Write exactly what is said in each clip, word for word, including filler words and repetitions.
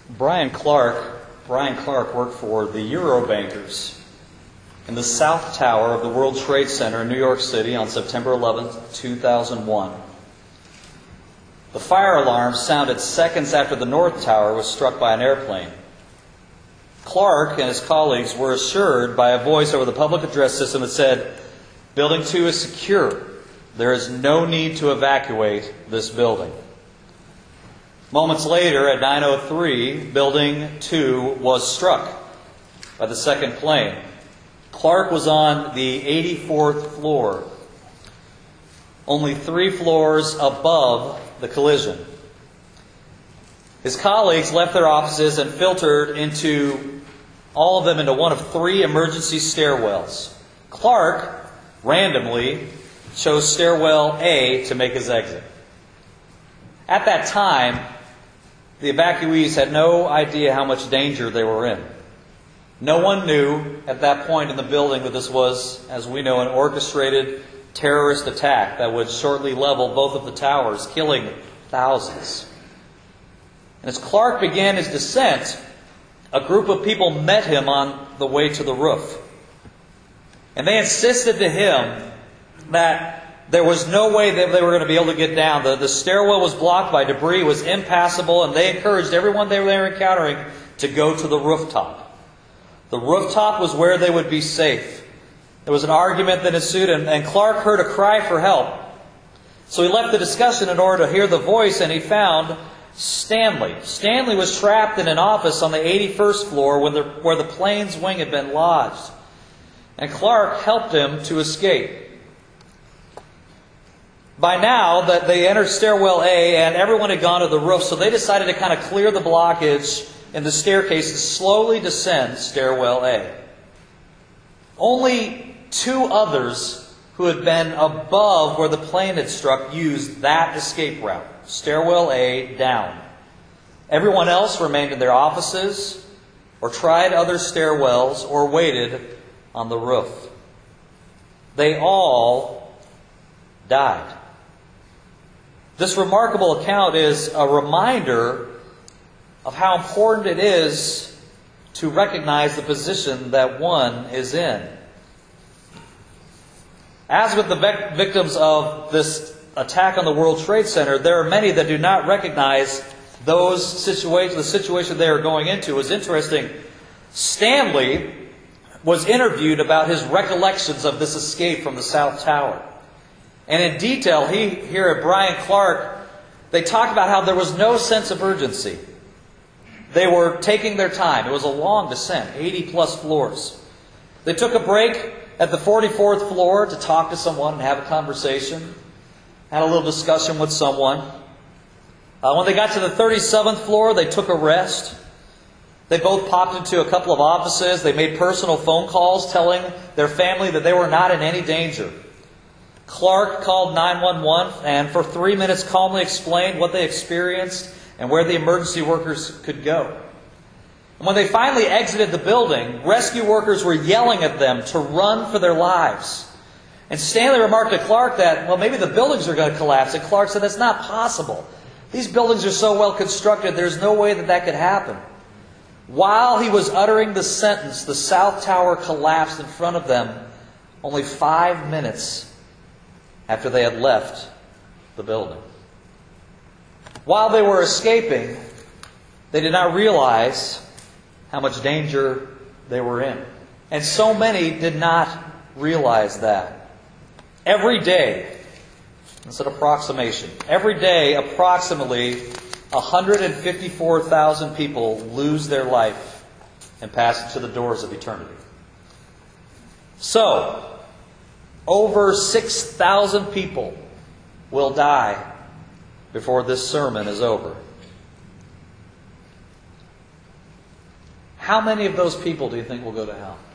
Brian Clark, Brian Clark worked for the Eurobankers in the South Tower of the World Trade Center in New York City on September eleventh, two thousand one. The fire alarm sounded seconds after the North Tower was struck by an airplane. Clark and his colleagues were assured by a voice over the public address system that said, "Building two is secure. There is no need to evacuate this building." Moments later, at nine oh three, Building two was struck by the second plane. Clark was on the eighty-fourth floor, only three floors above the collision. His colleagues left their offices and filtered into all of them into one of three emergency stairwells. Clark randomly chose stairwell A to make his exit. At that time, the evacuees had no idea how much danger they were in. No one knew at that point in the building that this was, as we know, an orchestrated terrorist attack that would shortly level both of the towers, killing thousands. And as Clark began his descent, a group of people met him on the way to the roof. And they insisted to him that there was no way that they were going to be able to get down. The, the stairwell was blocked by debris, it was impassable, and they encouraged everyone they were encountering to go to the rooftop. The rooftop was where they would be safe. There was an argument that ensued, and, and Clark heard a cry for help. So he left the discussion in order to hear the voice, and he found Stanley. Stanley was trapped in an office on the eighty-first floor where the, where the plane's wing had been lodged. And Clark helped him to escape. By now, that they entered stairwell A and everyone had gone to the roof, so they decided to kind of clear the blockage in the staircase and slowly descend stairwell A. Only two others who had been above where the plane had struck used that escape route, stairwell A down. Everyone else remained in their offices or tried other stairwells or waited on the roof. They all died. This remarkable account is a reminder of how important it is to recognize the position that one is in. As with the victims of this attack on the World Trade Center, there are many that do not recognize those situations, the situation they are going into. It was interesting. Stanley was interviewed about his recollections of this escape from the South Tower. And in detail, he here at Brian Clark, they talked about how there was no sense of urgency. They were taking their time. It was a long descent, eighty plus floors. They took a break at the forty-fourth floor to talk to someone and have a conversation. Had a little discussion with someone. Uh, when they got to the thirty-seventh floor, they took a rest. They both popped into a couple of offices. They made personal phone calls telling their family that they were not in any danger. Clark called nine one one and for three minutes calmly explained what they experienced and where the emergency workers could go. And when they finally exited the building, rescue workers were yelling at them to run for their lives. And Stanley remarked to Clark that, well, maybe the buildings are going to collapse. And Clark said, that's not possible. These buildings are so well constructed, there's no way that that could happen. While he was uttering the sentence, the South Tower collapsed in front of them only five minutes after they had left the building. While they were escaping, they did not realize how much danger they were in. And so many did not realize that. Every day, it's an approximation, every day approximately one hundred fifty-four thousand people lose their life and pass into the doors of eternity. So, over six thousand people will die before this sermon is over. How many of those people do you think will go to hell?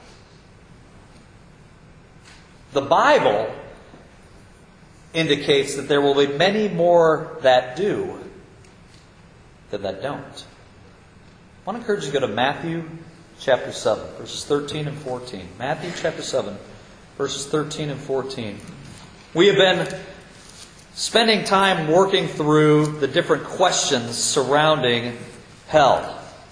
The Bible indicates that there will be many more that do than that don't. I want to encourage you to go to Matthew chapter seven, verses thirteen and fourteen. Matthew chapter seven, verses thirteen and fourteen. We have been spending time working through the different questions surrounding hell.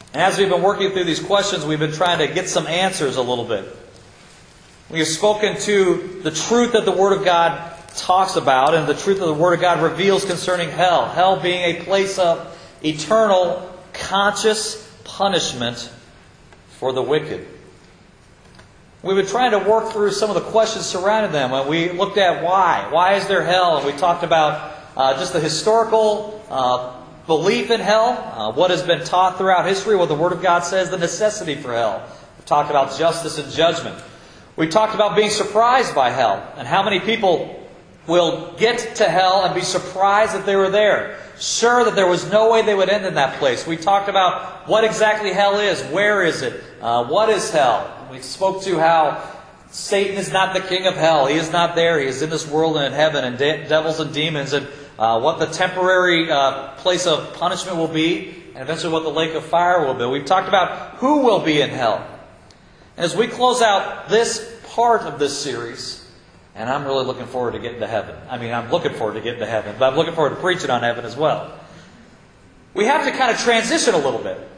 And as we've been working through these questions, we've been trying to get some answers a little bit. We have spoken to the truth that the Word of God talks about and the truth that the Word of God reveals concerning hell. Hell being a place of eternal, conscious punishment for the wicked. We've been trying to work through some of the questions surrounding them. And we looked at why. Why is there hell? And we talked about uh, just the historical uh, belief in hell, uh, what has been taught throughout history, what the Word of God says, the necessity for hell. We talked about justice and judgment. We talked about being surprised by hell and how many people will get to hell and be surprised that they were there, sure that there was no way they would end in that place. We talked about what exactly hell is, where is it, uh, what is hell. We spoke to how Satan is not the king of hell. He is not there. He is in this world and in heaven, and de- devils and demons, and uh, what the temporary uh, place of punishment will be, and eventually what the lake of fire will be. We've talked about who will be in hell. And as we close out this part of this series, and I'm really looking forward to getting to heaven. I mean, I'm looking forward to getting to heaven, but I'm looking forward to preaching on heaven as well. We have to kind of transition a little bit.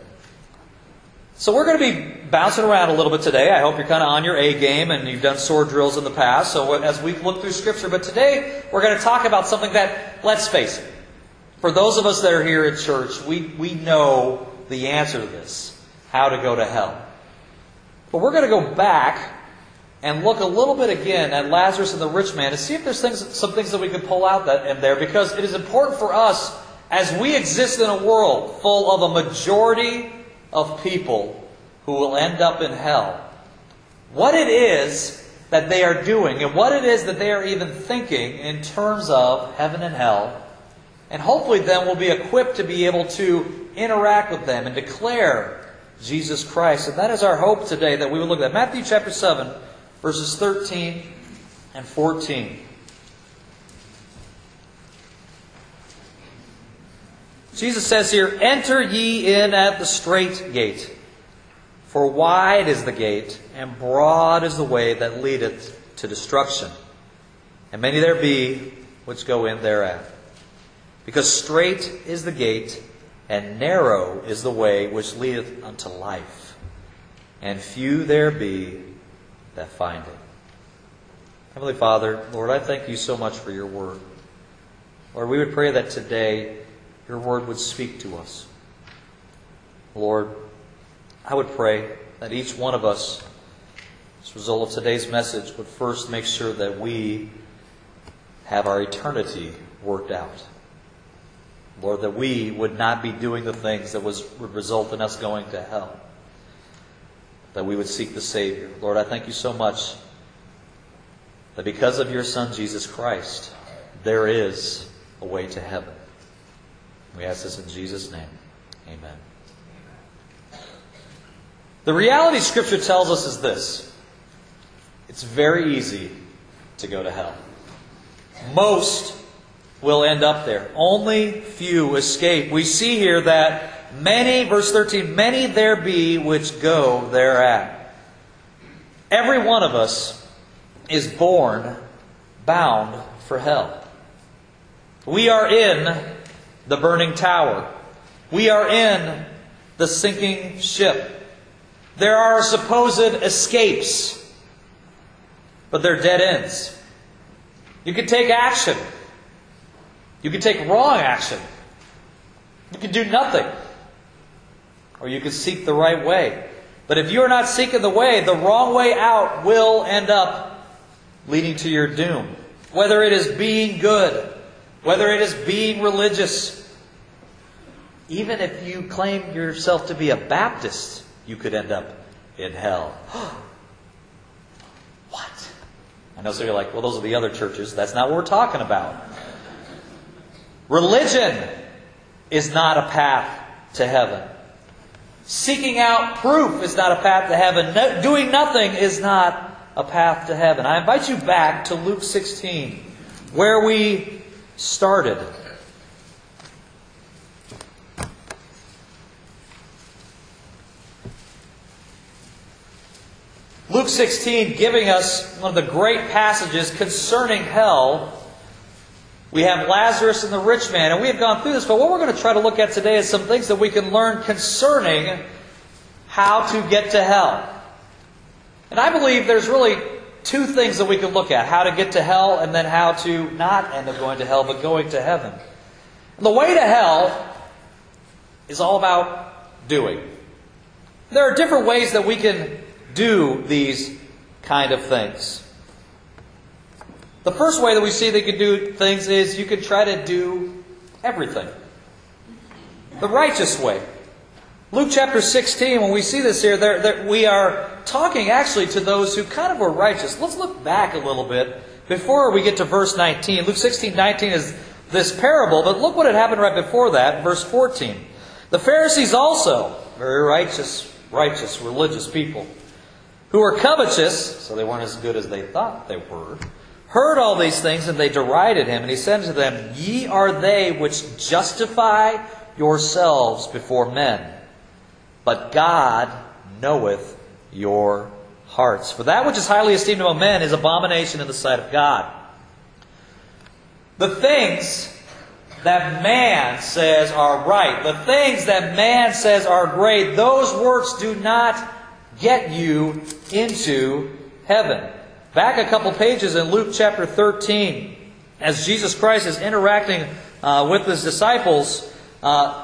So we're going to be bouncing around a little bit today. I hope you're kind of on your A game and you've done sword drills in the past. So as we look through Scripture, but today we're going to talk about something that, let's face it, for those of us that are here at church, we, we know the answer to this, how to go to hell. But we're going to go back and look a little bit again at Lazarus and the rich man to see if there's things, some things that we can pull out that in there, because it is important for us as we exist in a world full of a majority of people who will end up in hell, what it is that they are doing and what it is that they are even thinking in terms of heaven and hell. And hopefully then we'll be equipped to be able to interact with them and declare Jesus Christ. And that is our hope today, that we will look at Matthew chapter seven, verses thirteen and fourteen. Jesus says here, "Enter ye in at the strait gate, for wide is the gate, and broad is the way that leadeth to destruction. And many there be which go in thereat. Because strait is the gate, and narrow is the way which leadeth unto life, and few there be that find it." Heavenly Father, Lord, I thank you so much for your word. Lord, we would pray that today your word would speak to us. Lord, I would pray that each one of us, as a result of today's message, would first make sure that we have our eternity worked out. Lord, that we would not be doing the things that was, would result in us going to hell. That we would seek the Savior. Lord, I thank you so much that because of your Son, Jesus Christ, there is a way to heaven. We ask this in Jesus' name. Amen. The reality Scripture tells us is this: it's very easy to go to hell. Most will end up there. Only few escape. We see here that many, verse thirteen, many there be which go thereat. Every one of us is born bound for hell. We are in the burning tower. We are in the sinking ship. There are supposed escapes, but they're dead ends. You can take action. You can take wrong action. You can do nothing. Or you can seek the right way. But if you are not seeking the way, the wrong way out will end up leading to your doom. Whether it is being good, whether it is being religious. Even if you claim yourself to be a Baptist, you could end up in hell. What? I know some of you are like, well, those are the other churches. That's not what we're talking about. Religion is not a path to heaven. Seeking out proof is not a path to heaven. No, doing nothing is not a path to heaven. I invite you back to Luke sixteen, where we started. Luke sixteen giving us one of the great passages concerning hell. We have Lazarus and the rich man, and we have gone through this, but what we're going to try to look at today is some things that we can learn concerning how to get to hell. And I believe there's really two things that we could look at. How to get to hell, and then how to not end up going to hell, but going to heaven. And the way to hell is all about doing. There are different ways that we can do these kind of things. The first way that we see that you can do things is you can try to do everything. The righteous way. Luke chapter sixteen, when we see this here, there, there, we are talking actually to those who kind of were righteous. Let's look back a little bit before we get to verse nineteen. Luke sixteen nineteen is this parable, but look what had happened right before that, verse fourteen. The Pharisees also, very righteous, righteous, religious people, who were covetous, so they weren't as good as they thought they were, heard all these things, and they derided him. And he said to them, Ye are they which justify yourselves before men, but God knoweth your hearts. For that which is highly esteemed among men is abomination in the sight of God. The things that man says are right, the things that man says are great, those works do not get you into heaven. Back a couple pages in Luke chapter thirteen, as Jesus Christ is interacting uh, with His disciples, uh,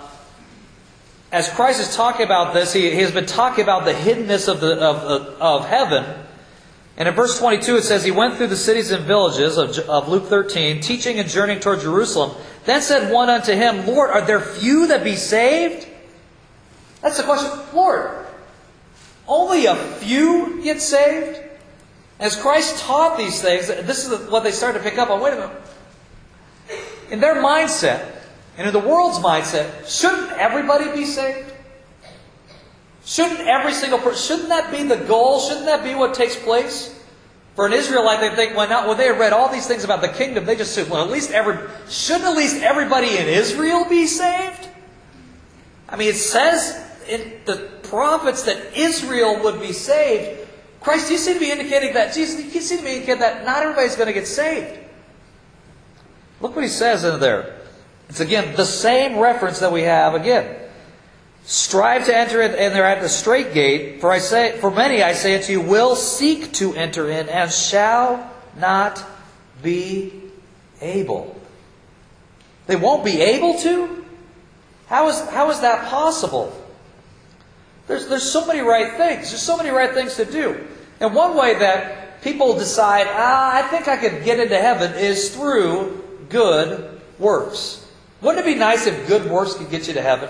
as Christ is talking about this, he, he has been talking about the hiddenness of, the, of, of, of heaven. And in verse twenty-two it says, He went through the cities and villages of, of Luke thirteen, teaching and journeying toward Jerusalem. Then said one unto Him, Lord, are there few that be saved? That's the question. Lord, only a few get saved? As Christ taught these things, this is what they started to pick up on. Wait a minute. In their mindset, and in the world's mindset, shouldn't everybody be saved? Shouldn't every single person, shouldn't that be the goal? Shouldn't that be what takes place? For an Israelite, they think, when, not, when they had read all these things about the kingdom, they just said, well, at least every, shouldn't at least everybody in Israel be saved? I mean, it says in the prophets that Israel would be saved. Christ, you seem to be indicating that, Jesus, you seem to be indicating that not everybody's going to get saved. Look what he says in there. It's again the same reference that we have again. Strive to enter in, and they're at the straight gate. For I say, for many I say unto you, will seek to enter in, and shall not be able. They won't be able to? How is how is that possible? There's there's so many right things. There's so many right things to do. And one way that people decide, ah, I think I could get into heaven, is through good works. Wouldn't it be nice if good works could get you to heaven?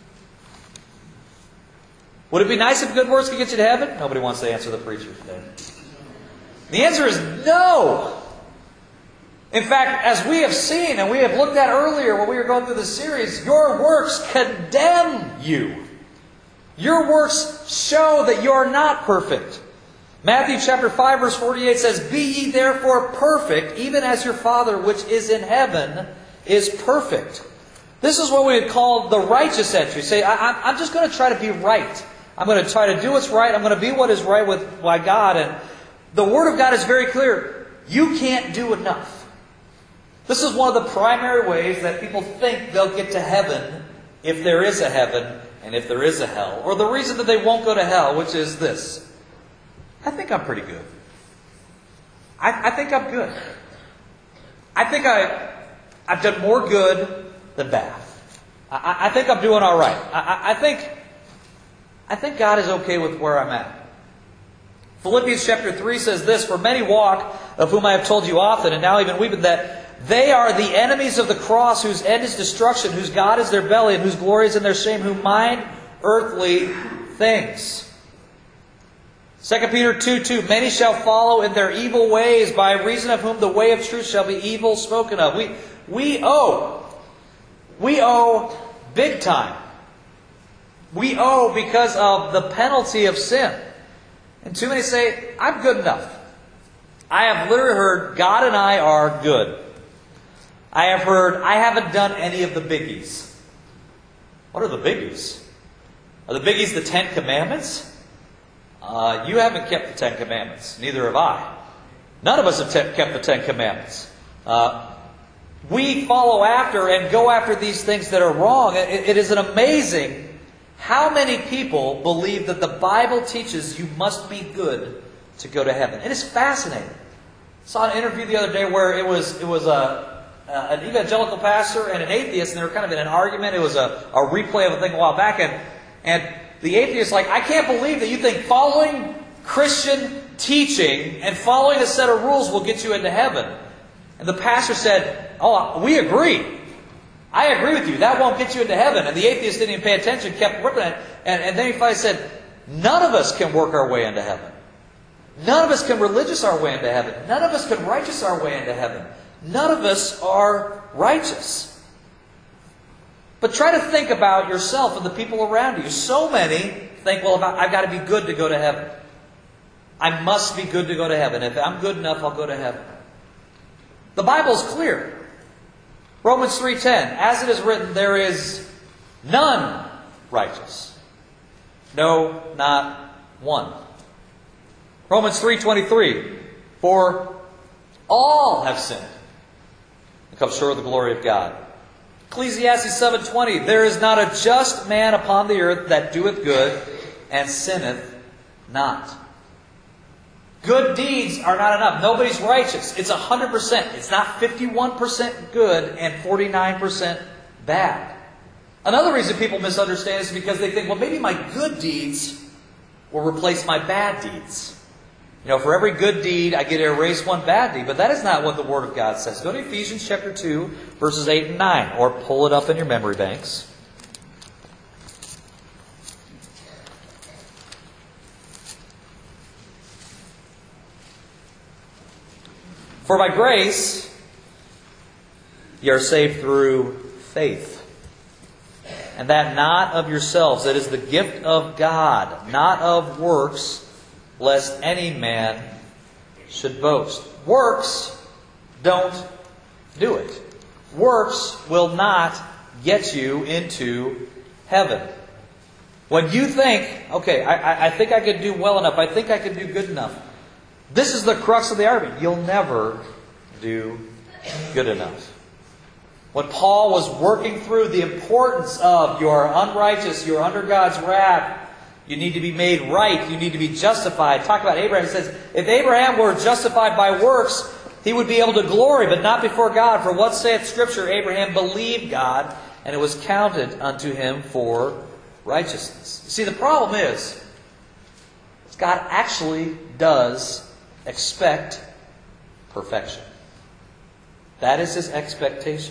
Would it be nice if good works could get you to heaven? Nobody wants to answer the preacher today. The answer is no. In fact, as we have seen and we have looked at earlier when we were going through this series, your works condemn you. Your works show that you are not perfect. Matthew chapter five verse forty-eight says, Be ye therefore perfect, even as your Father which is in heaven is perfect. This is what we would call the righteous entry. Say, I, I'm just going to try to be right. I'm going to try to do what's right. I'm going to be what is right with by God. And the Word of God is very clear. You can't do enough. This is one of the primary ways that people think they'll get to heaven, if there is a heaven and if there is a hell. Or the reason that they won't go to hell, which is this. I think I'm pretty good. I, I think I'm good. I think I, I've done more good than bad. I, I think I'm doing all right. I, I think I think God is okay with where I'm at. Philippians chapter three says this, For many walk, of whom I have told you often, and now even weeping, that they are the enemies of the cross, whose end is destruction, whose God is their belly, and whose glory is in their shame, who mind earthly things. Second Peter two two, Many shall follow in their evil ways, by reason of whom the way of truth shall be evil spoken of. We, we owe. We owe big time. We owe because of the penalty of sin. And too many say, I'm good enough. I have literally heard, God and I are good. I have heard, I haven't done any of the biggies. What are the biggies? Are the biggies the Ten Commandments? Uh, you haven't kept the Ten Commandments. Neither have I. None of us have te- kept the Ten Commandments. Uh, we follow after and go after these things that are wrong. It, it is an amazing How many people believe that the Bible teaches you must be good to go to heaven? It is fascinating. I saw an interview the other day where it was it was a, a an evangelical pastor and an atheist, and they were kind of in an argument. It was a, a replay of a thing a while back, and and the atheist like, I can't believe that you think following Christian teaching and following a set of rules will get you into heaven. And the pastor said, oh, we agree. I agree with you. That won't get you into heaven. And the atheist didn't even pay attention, kept working at it. And, and then he finally said, none of us can work our way into heaven. None of us can religious our way into heaven. None of us can righteous our way into heaven. None of us are righteous. But try to think about yourself and the people around you. So many think, well, I've got to be good to go to heaven. I must be good to go to heaven. If I'm good enough, I'll go to heaven. The Bible's clear. Romans three ten, as it is written, there is none righteous. No, not one. Romans three twenty-three, for all have sinned and come short of the glory of God. Ecclesiastes seven twenty, there is not a just man upon the earth that doeth good and sinneth not. Good deeds are not enough. Nobody's righteous. It's one hundred percent. It's not fifty-one percent good and forty-nine percent bad. Another reason people misunderstand is because they think, well, maybe my good deeds will replace my bad deeds. You know, for every good deed, I get to erase one bad deed. But that is not what the Word of God says. Go to Ephesians chapter two, verses eight and nine, or pull it up in your memory banks. For by grace ye are saved through faith, and that not of yourselves. It is the gift of God, not of works, lest any man should boast. Works don't do it. Works will not get you into heaven. When you think, okay, I, I think I could do well enough, I think I could do good enough, this is the crux of the argument. You'll never do good enough. When Paul was working through the importance of you're unrighteous, you're under God's wrath, you need to be made right, you need to be justified. Talk about Abraham. He says, if Abraham were justified by works, he would be able to glory, but not before God. For what saith Scripture? Abraham believed God, and it was counted unto him for righteousness. You see, the problem is, God actually does expect perfection. That is His expectation.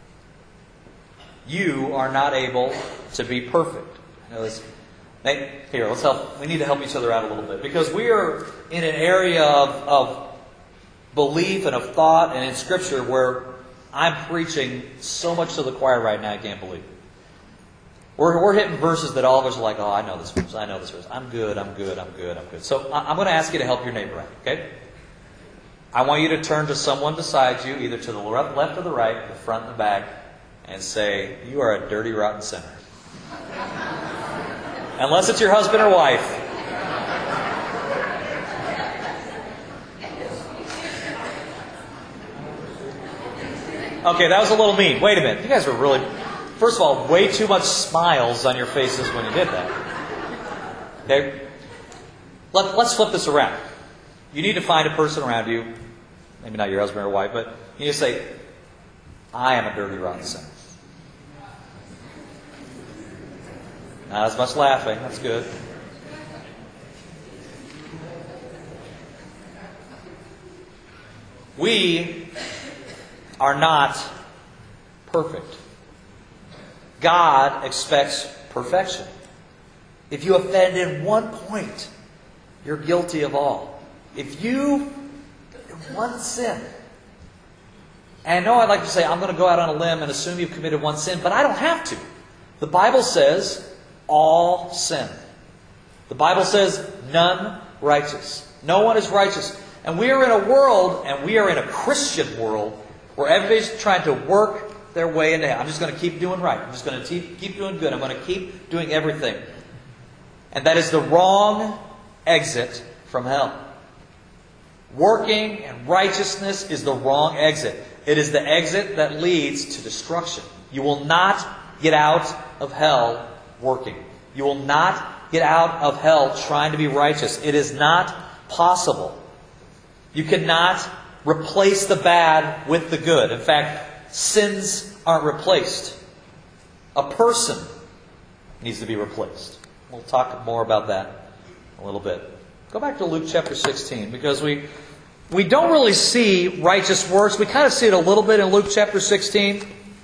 You are not able to be perfect. You know, this, here, let's help. We need to help each other out a little bit, because we are in an area of, of belief and of thought and in Scripture where I'm preaching so much to the choir right now I can't believe it. We're, we're hitting verses that all of us are like, oh, I know this verse, I know this verse. I'm good, I'm good, I'm good, I'm good. So I'm going to ask you to help your neighbor out, okay? I want you to turn to someone beside you, either to the left or the right, the front and the back, and say, you are a dirty, rotten sinner. Unless it's your husband or wife. Okay, that was a little mean. Wait a minute. You guys were really... First of all, way too much smiles on your faces when you did that. Okay? Let, let's flip this around. You need to find a person around you, maybe not your husband or wife, but you need to say, I am a dirty, rotten sinner. Not as much laughing. That's good. We are not perfect. God expects perfection. If you offend in one point, you're guilty of all. If you, one sin, and I know I'd like to say, I'm going to go out on a limb and assume you've committed one sin, but I don't have to. The Bible says, all sin. The Bible says, none righteous. No one is righteous. And we are in a world, and we are in a Christian world, where everybody's trying to work their way into heaven. I'm just going to keep doing right. I'm just going to keep, keep doing good. I'm going to keep doing everything. And that is the wrong exit from hell. Working and righteousness is the wrong exit. It is the exit that leads to destruction. You will not get out of hell working. You will not get out of hell trying to be righteous. It is not possible. You cannot replace the bad with the good. In fact, sins aren't replaced. A person needs to be replaced. We'll talk more about that in a little bit. Go back to Luke chapter sixteen, because we we don't really see righteous works. We kind of see it a little bit in Luke chapter sixteen.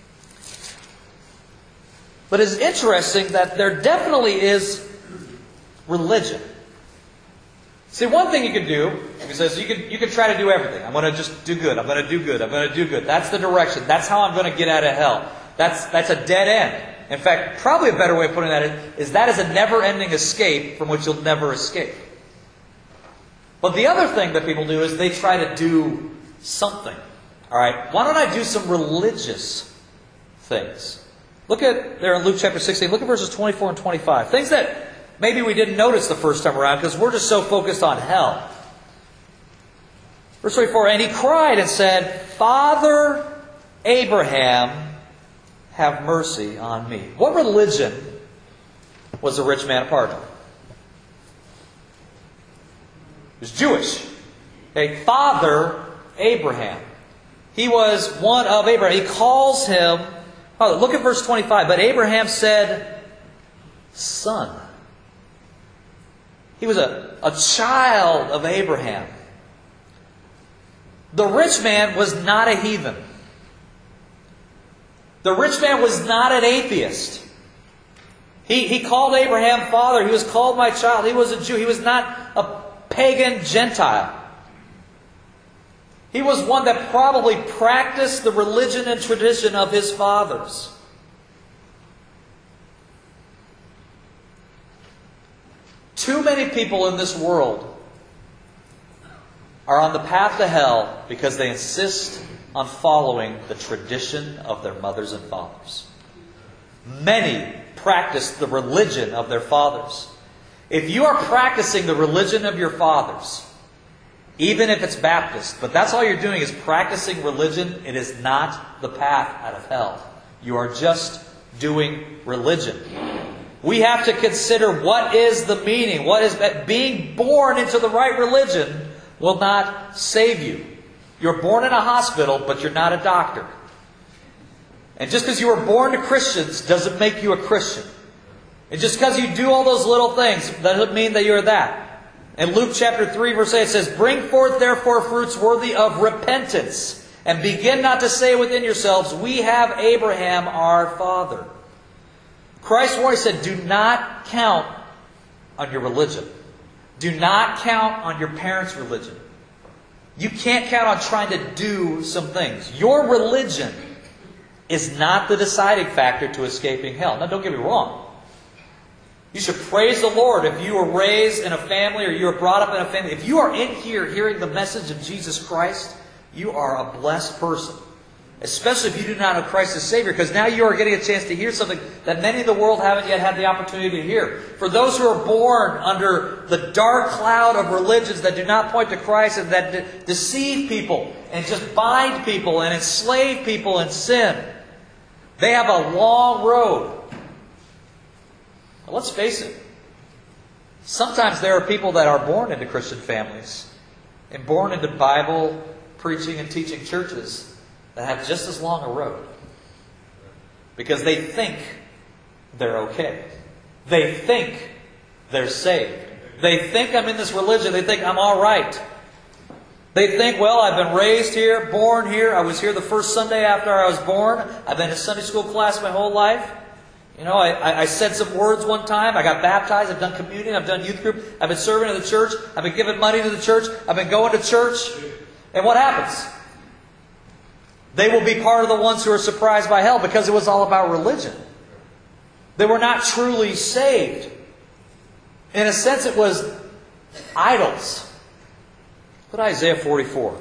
But it's interesting that there definitely is religion. See, one thing you could do, he says, you could, you could try to do everything. I'm going to just do good. I'm going to do good. I'm going to do good. That's the direction. That's how I'm going to get out of hell. That's, that's a dead end. In fact, probably a better way of putting that is, is that is a never-ending escape from which you'll never escape. But the other thing that people do is they try to do something. All right, why don't I do some religious things? Look at there in Luke chapter sixteen. Look at verses twenty-four and twenty-five. Things that maybe we didn't notice the first time around because we're just so focused on hell. Verse twenty-four, and he cried and said, Father Abraham, have mercy on me. What religion was the rich man a part of? He was Jewish. Okay, Father Abraham. He was one of Abraham. He calls him... Oh, look at verse twenty-five. But Abraham said, Son. He was a, a child of Abraham. The rich man was not a heathen. The rich man was not an atheist. He, he called Abraham father. He was called my child. He was a Jew. He was not a pagan Gentile. He was one that probably practiced the religion and tradition of his fathers. Too many people in this world are on the path to hell because they insist on following the tradition of their mothers and fathers. Many practice the religion of their fathers. If you are practicing the religion of your fathers, even if it's Baptist, but that's all you're doing is practicing religion, it is not the path out of hell. You are just doing religion. We have to consider what is the meaning. What is that? Being born into the right religion will not save you. You're born in a hospital, but you're not a doctor. And just because you were born to Christians doesn't make you a Christian. And just because you do all those little things doesn't mean that you're that. In Luke chapter three, verse eight, it says, Bring forth therefore fruits worthy of repentance, and begin not to say within yourselves, We have Abraham our father. Christ warned, He said, Do not count on your religion. Do not count on your parents' religion. You can't count on trying to do some things. Your religion is not the deciding factor to escaping hell. Now, don't get me wrong. You should praise the Lord if you were raised in a family or you were brought up in a family. If you are in here hearing the message of Jesus Christ, you are a blessed person. Especially if you do not know Christ as Savior, because now you are getting a chance to hear something that many in the world haven't yet had the opportunity to hear. For those who are born under the dark cloud of religions that do not point to Christ and that de- deceive people and just bind people and enslave people in sin, they have a long road. Well, let's face it. Sometimes there are people that are born into Christian families and born into Bible preaching and teaching churches that have just as long a road. Because they think they're okay. They think they're saved. They think I'm in this religion. They think I'm all right. They think, well, I've been raised here, born here. I was here the first Sunday after I was born. I've been in Sunday school class my whole life. You know, I, I said some words one time. I got baptized. I've done communion. I've done youth group. I've been serving in the church. I've been giving money to the church. I've been going to church. And what happens? They will be part of the ones who are surprised by hell because it was all about religion. They were not truly saved. In a sense, it was idols. Look at Isaiah forty-four.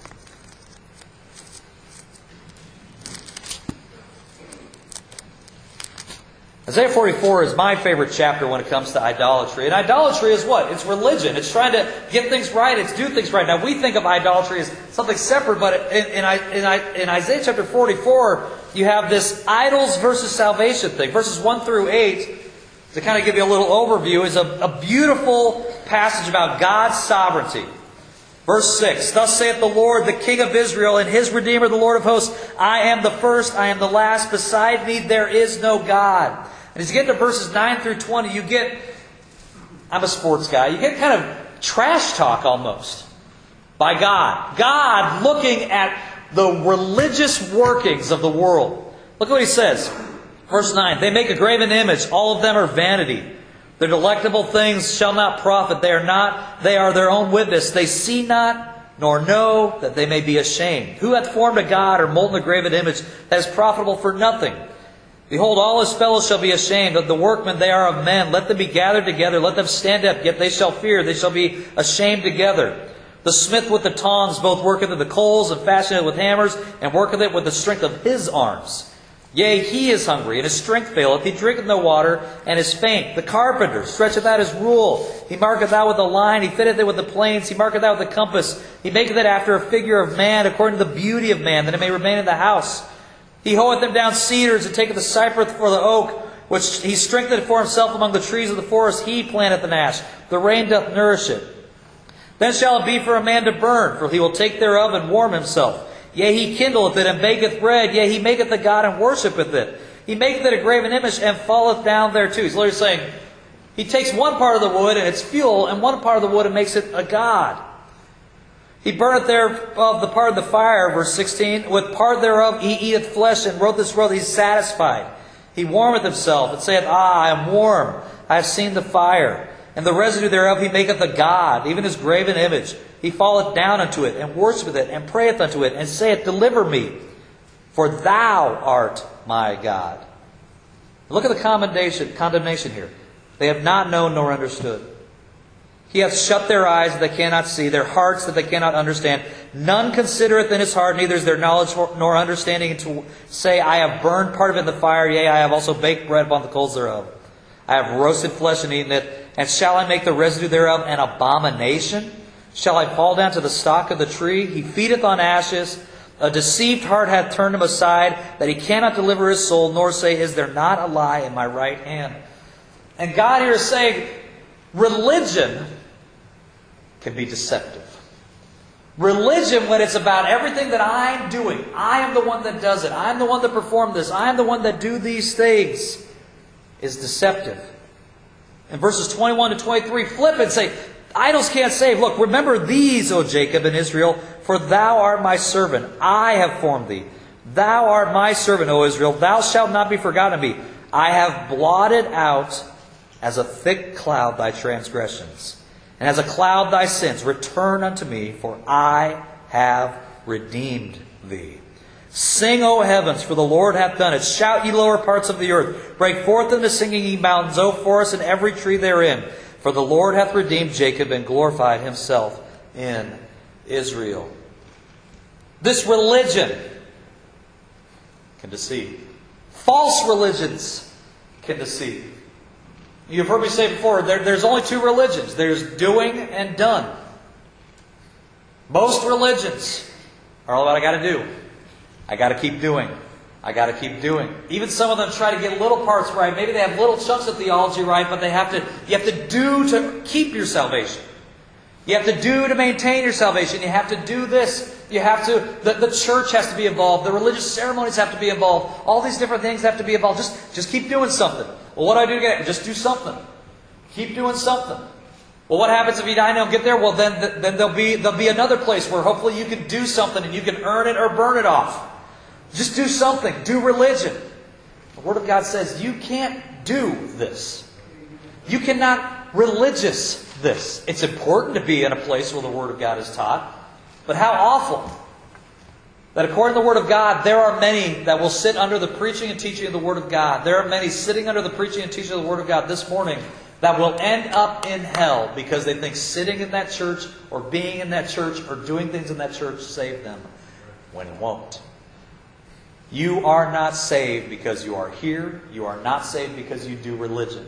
Isaiah forty-four is my favorite chapter when it comes to idolatry. And idolatry is what? It's religion. It's trying to get things right. It's do things right. Now, we think of idolatry as something separate, but in, in, in, in Isaiah chapter forty-four, you have this idols versus salvation thing. Verses one through eight to kind of give you a little overview, is a, a beautiful passage about God's sovereignty. Verse six, Thus saith the Lord, the King of Israel, and His Redeemer, the Lord of hosts, I am the first, I am the last, beside me there is no God. And as you get to verses nine through twenty, you get, I'm a sports guy, you get kind of trash talk almost by God. God looking at the religious workings of the world. Look at what He says. Verse nine, They make a graven image, all of them are vanity. Their delectable things shall not profit. They are not, they are their own witness. They see not, nor know that they may be ashamed. Who hath formed a god or molten a graven image that is profitable for nothing? Behold, all his fellows shall be ashamed. Of the workmen they are of men. Let them be gathered together. Let them stand up. Yet they shall fear. They shall be ashamed together. The smith with the tongs both worketh at the coals, and fashioneth it with hammers, and worketh it with the strength of his arms. Yea, he is hungry, and his strength faileth. He drinketh no water, and is faint. The carpenter stretcheth out his rule. He marketh out with a line. He fitteth it with the planes. He marketh out with the compass. He maketh it after a figure of man, according to the beauty of man, that it may remain in the house. He hoeth them down cedars, and taketh the cypress for the oak, which he strengtheneth for himself among the trees of the forest. He planteth an ash. The rain doth nourish it. Then shall it be for a man to burn, for he will take thereof and warm himself. Yea, he kindleth it and baketh bread. Yea, he maketh a god and worshipeth it. He maketh it a graven image and falleth down thereto. He's literally saying, he takes one part of the wood and its fuel, and one part of the wood and makes it a god. He burneth thereof the part of the fire, verse sixteen. With part thereof he eateth flesh, and wrote this wrote, he is satisfied. He warmeth himself, and saith, Ah, I am warm. I have seen the fire. And the residue thereof he maketh a god, even his graven image. He falleth down unto it, and worshipeth it, and prayeth unto it, and saith, Deliver me, for thou art my God. Look at the commendation, condemnation here. They have not known nor understood. He hath shut their eyes that they cannot see, their hearts that they cannot understand. None considereth in his heart, neither is there knowledge nor understanding to say, I have burned part of it in the fire, yea, I have also baked bread upon the coals thereof. I have roasted flesh and eaten it. And shall I make the residue thereof an abomination? Shall I fall down to the stock of the tree? He feedeth on ashes. A deceived heart hath turned him aside, that he cannot deliver his soul, nor say, Is there not a lie in my right hand? And God here is saying, religion can be deceptive. Religion, when it's about everything that I'm doing, I am the one that does it, I'm the one that performed this, I am the one that do these things, is deceptive. In verses twenty-one to twenty-three, flip and say, Idols can't save. Look, remember these, O Jacob and Israel, for thou art my servant. I have formed thee. Thou art my servant, O Israel. Thou shalt not be forgotten of me. I have blotted out as a thick cloud thy transgressions, and as a cloud thy sins. Return unto me, for I have redeemed thee. Sing, O heavens, for the Lord hath done it. Shout, ye lower parts of the earth. Break forth into singing, ye mountains, O forests, and every tree therein. For the Lord hath redeemed Jacob and glorified himself in Israel. This religion can deceive. False religions can deceive. You've heard me say before, there, there's only two religions. There's doing and done. Most religions are all about, I got to do. I got to keep doing. I got to keep doing. Even some of them try to get little parts right. Maybe they have little chunks of theology right, but they have to. You have to do to keep your salvation. You have to do to maintain your salvation. You have to do this. You have to. The, the church has to be involved. The religious ceremonies have to be involved. All these different things have to be involved. Just, just keep doing something. Well, what do I do to get it? Just do something. Keep doing something. Well, what happens if you die and don't get there? Well, then, then there'll be there'll be another place where hopefully you can do something and you can earn it or burn it off. Just do something. Do religion. The Word of God says you can't do this. You cannot religious this. It's important to be in a place where the Word of God is taught. But how awful that according to the Word of God, there are many that will sit under the preaching and teaching of the Word of God. There are many sitting under the preaching and teaching of the Word of God this morning that will end up in hell because they think sitting in that church or being in that church or doing things in that church saved them, when it won't. You are not saved because you are here. You are not saved because you do religion.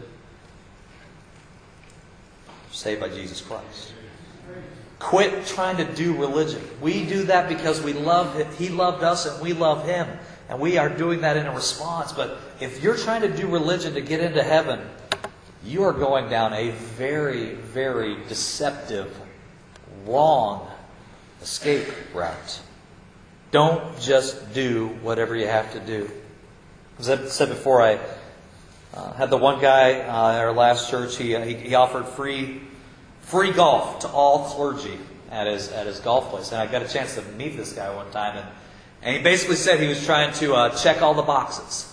You're saved by Jesus Christ. Quit trying to do religion. We do that because we love Him. He loved us and we love Him. And we are doing that in a response. But if you're trying to do religion to get into heaven, you are going down a very, very deceptive, wrong escape route. Don't just do whatever you have to do. As I said before, I uh, had the one guy uh, at our last church. He, he he offered free free golf to all clergy at his at his golf place, and I got a chance to meet this guy one time, and and he basically said he was trying to uh, check all the boxes.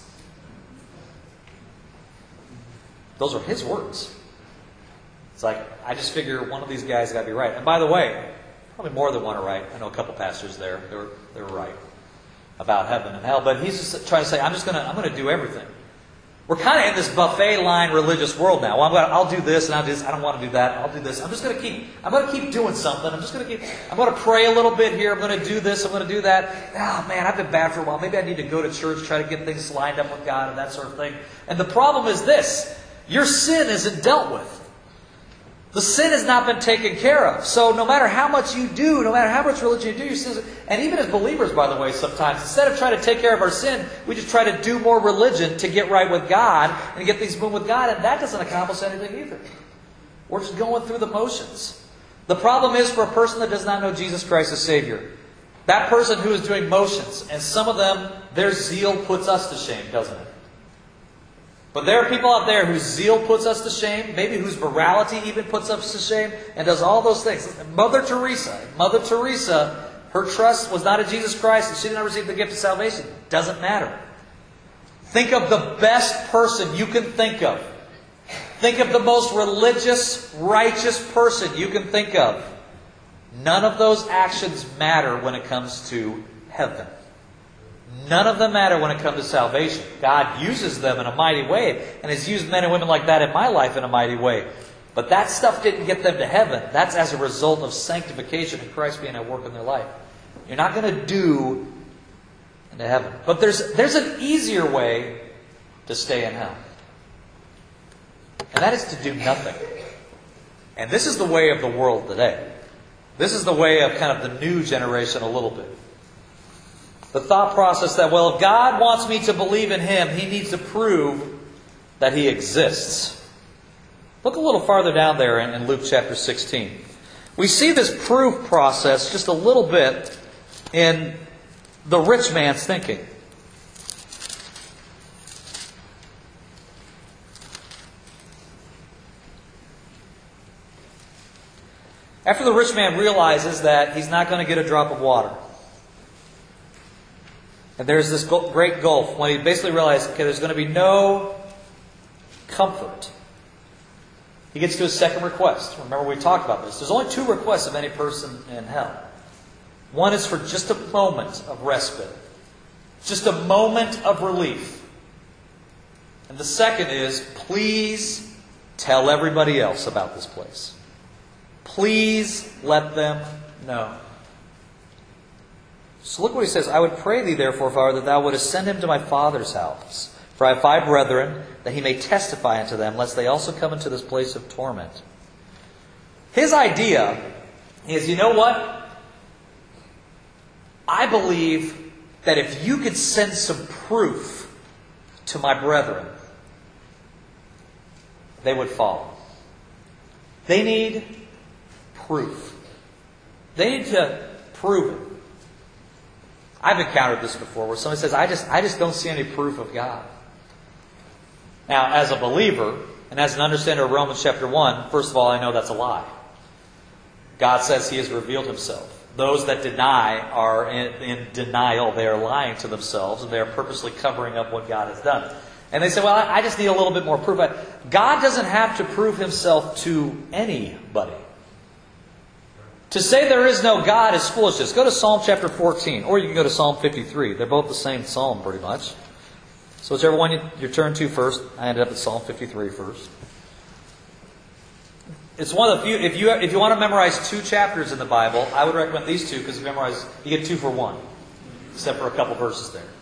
Those are his words. It's like, I just figure one of these guys got to be right. And by the way, probably more than one are right. I know a couple pastors there. They were, they were right about heaven and hell. But he's just trying to say, I'm just going to I'm going to do everything. We're kind of in this buffet line religious world now. Well, I'm gonna, I'll do this and I'll do this. I don't want to do that. I'll do this. I'm just going to keep. I'm going to keep doing something. I'm just going to keep. I'm going to pray a little bit here. I'm going to do this. I'm going to do that. Oh man, I've been bad for a while. Maybe I need to go to church, try to get things lined up with God and that sort of thing. And the problem is this: your sin isn't dealt with. The sin has not been taken care of. So no matter how much you do, no matter how much religion you do, your sins. And even as believers, by the way, sometimes, instead of trying to take care of our sin, we just try to do more religion to get right with God and get things moving with God. And that doesn't accomplish anything either. We're just going through the motions. The problem is for a person that does not know Jesus Christ as Savior. That person who is doing motions, and some of them, their zeal puts us to shame, doesn't it? But there are people out there whose zeal puts us to shame, maybe whose morality even puts us to shame, and does all those things. Mother Teresa, Mother Teresa, her trust was not in Jesus Christ, and she did not receive the gift of salvation. Doesn't matter. Think of the best person you can think of. Think of the most religious, righteous person you can think of. None of those actions matter when it comes to heaven. None of them matter when it comes to salvation. God uses them in a mighty way, and has used men and women like that in my life in a mighty way. But that stuff didn't get them to heaven. That's as a result of sanctification and Christ being at work in their life. You're not going to do into heaven. But there's, there's an easier way to stay in hell. And that is to do nothing. And this is the way of the world today. This is the way of kind of the new generation a little bit. The thought process that, well, if God wants me to believe in Him, He needs to prove that He exists. Look a little farther down there in, in Luke chapter sixteen. We see this proof process just a little bit in the rich man's thinking. After the rich man realizes that he's not going to get a drop of water, and there's this great gulf, when he basically realizes, okay, there's going to be no comfort, he gets to his second request. Remember, we talked about this. There's only two requests of any person in hell. One is for just a moment of respite, just a moment of relief. And the second is, please tell everybody else about this place. Please let them know. So look what he says. I would pray thee, therefore, Father, that thou wouldest send him to my father's house. For I have five brethren, that he may testify unto them, lest they also come into this place of torment. His idea is, you know what? I believe that if you could send some proof to my brethren, they would follow. They need proof. They need to prove it. I've encountered this before where somebody says, I just, I just don't see any proof of God. Now, as a believer, and as an understander of Romans chapter one, first of all, I know that's a lie. God says He has revealed Himself. Those that deny are in, in denial. They are lying to themselves, and they are purposely covering up what God has done. And they say, well, I just need a little bit more proof. God doesn't have to prove Himself to anybody. To say there is no God is foolishness. Go to Psalm chapter fourteen, or you can go to Psalm fifty-three. They're both the same psalm, pretty much. So whichever one you, you turn to first. I ended up at Psalm fifty-three first. It's one of the few. If you if you want to memorize two chapters in the Bible, I would recommend these two because you memorize, you get two for one, except for a couple verses there.